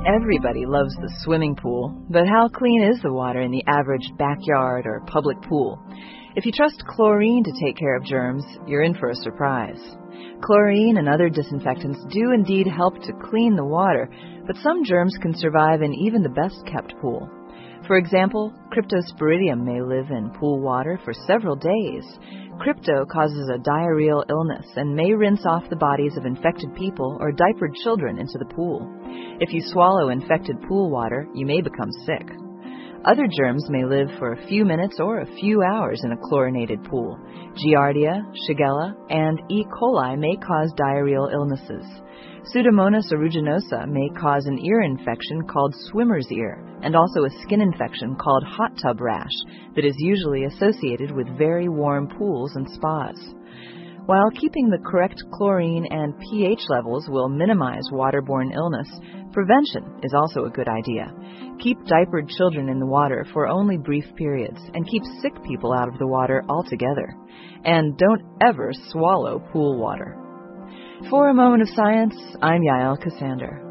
Everybody loves the swimming pool, but how clean is the water in the average backyard or public pool? If you trust chlorine to take care of germs, you're in for a surprise. Chlorine and other disinfectants do indeed help to clean the water, but some germs can survive in even the best-kept pool. For example, Cryptosporidium may live in pool water for several days. Crypto causes a diarrheal illness and may rinse off the bodies of infected people or diapered children into the pool. If you swallow infected pool water, you may become sick. Other germs may live for a few minutes or a few hours in a chlorinated pool. Giardia, Shigella, and E. coli may cause diarrheal illnesses. Pseudomonas aeruginosa may cause an ear infection called swimmer's ear, and also a skin infection called hot tub rash that is usually associated with very warm pools and spas. While keeping the correct chlorine and pH levels will minimize waterborne illness, prevention is also a good idea. Keep diapered children in the water for only brief periods, and keep sick people out of the water altogether. And don't ever swallow pool water. For a moment of science, I'm Yael Cassander.